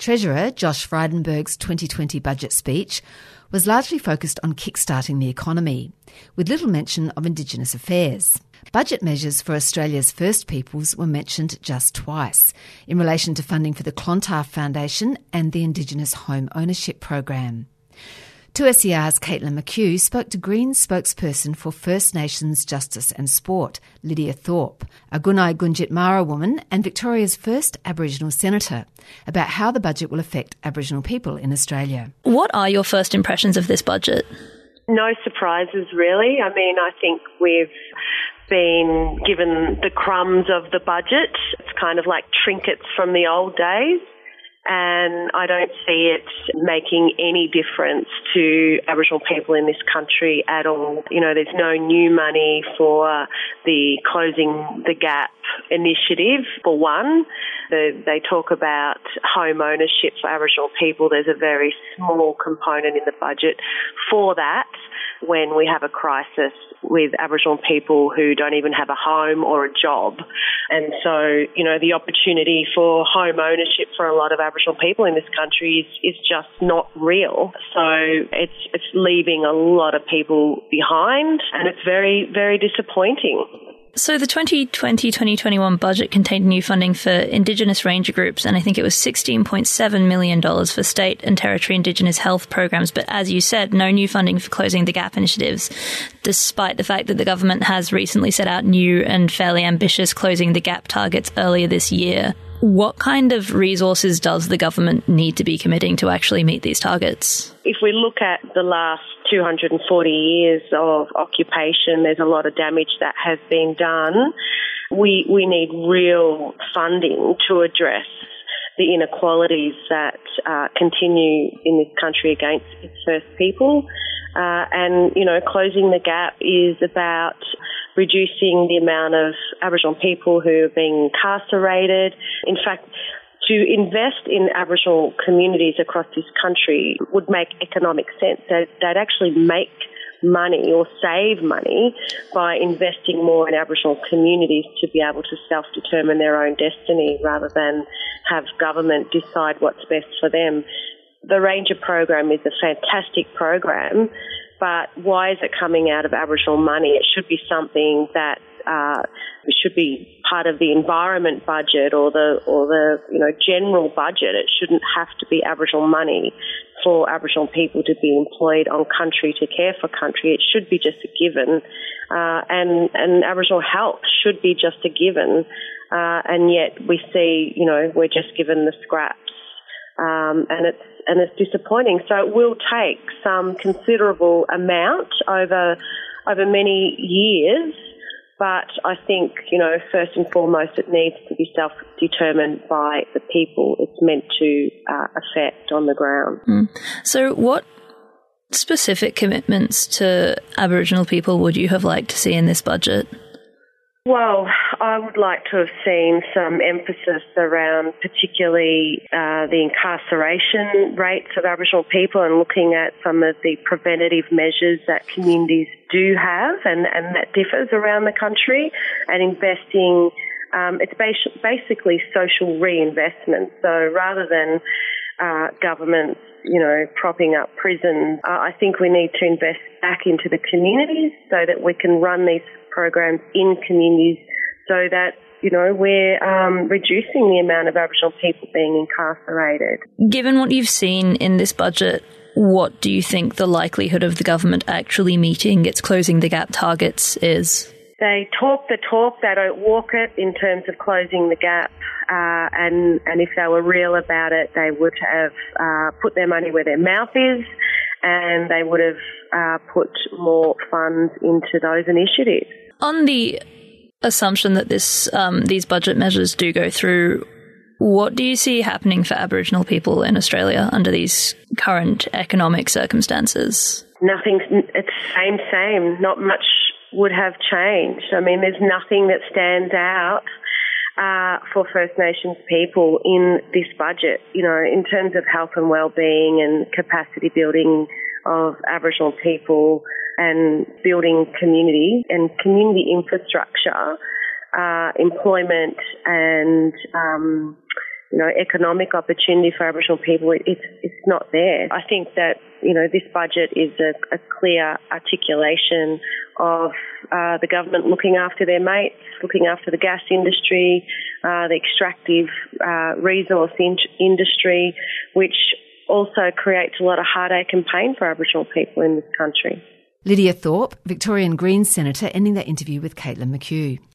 Treasurer Josh Frydenberg's 2020 budget speech was largely focused on kickstarting the economy, with little mention of Indigenous affairs. Budget measures for Australia's First Peoples were mentioned just twice, in relation to funding for the Clontarf Foundation and the Indigenous Home Ownership Program. 2SER's Caitlin McHugh spoke to Greens spokesperson for First Nations Justice and Sport, Lydia Thorpe, a Gunai Gunditjmara woman and Victoria's first Aboriginal senator, about how the budget will affect Aboriginal people in Australia. What are your first impressions of this budget? No surprises, really. I mean, I think we've been given the crumbs of the budget. It's kind of like trinkets from the old days. And I don't see it making any difference to Aboriginal people in this country at all. You know, there's no new money for the Closing the Gap initiative, for one. They talk about home ownership for Aboriginal people. There's a very small component in the budget for that when we have a crisis with Aboriginal people who don't even have a home or a job. And so, you know, the opportunity for home ownership for a lot of Aboriginal people in this country is just not real. So it's leaving a lot of people behind, and it's very, very disappointing. So the 2020-2021 budget contained new funding for Indigenous ranger groups, and I think it was $16.7 million for state and territory Indigenous health programs. But as you said, no new funding for Closing the Gap initiatives, despite the fact that the government has recently set out new and fairly ambitious Closing the Gap targets earlier this year. What kind of resources does the government need to be committing to actually meet these targets? If we look at the last 240 years of occupation, there's a lot of damage that has been done. We need real funding to address the inequalities that continue in this country against its First People. And, you know, Closing the Gap is about reducing the amount of Aboriginal people who are being incarcerated. In fact, to invest in Aboriginal communities across this country would make economic sense. They'd actually make money or save money by investing more in Aboriginal communities to be able to self-determine their own destiny rather than have government decide what's best for them. The Ranger program is a fantastic program, but why is it coming out of Aboriginal money? It should be something that it should be part of the environment budget or the general budget. It shouldn't have to be Aboriginal money for Aboriginal people to be employed on country to care for country. It should be just a given, and Aboriginal health should be just a given. And yet we see, we're just given the scraps, and it's disappointing. So it will take some considerable amount over many years. But I think, first and foremost, it needs to be self-determined by the people it's meant to affect on the ground. So what specific commitments to Aboriginal people would you have liked to see in this budget? Well, I would like to have seen some emphasis around particularly the incarceration rates of Aboriginal people and looking at some of the preventative measures that communities do have and that differs around the country, and investing, it's basically social reinvestment. So rather than governments, propping up prisons, I think we need to invest back into the communities so that we can run these programs in communities so that, we're reducing the amount of Aboriginal people being incarcerated. Given what you've seen in this budget, what do you think the likelihood of the government actually meeting its Closing the Gap targets is? They talk the talk, they don't walk it in terms of closing the gap. And if they were real about it, they would have put their money where their mouth is, and they would have put more funds into those initiatives. On the assumption that these budget measures do go through, what do you see happening for Aboriginal people in Australia under these current economic circumstances? Nothing. It's same. Not much would have changed. I mean, there's nothing that stands out for First Nations people in this budget, in terms of health and well-being and capacity building of Aboriginal people and building community and community infrastructure, employment and, economic opportunity for Aboriginal people, it's not there. I think that, this budget is a clear articulation of the government looking after their mates, looking after the gas industry, the extractive resource industry, which also creates a lot of heartache and pain for Aboriginal people in this country. Lydia Thorpe, Victorian Greens Senator, ending that interview with Caitlin McHugh.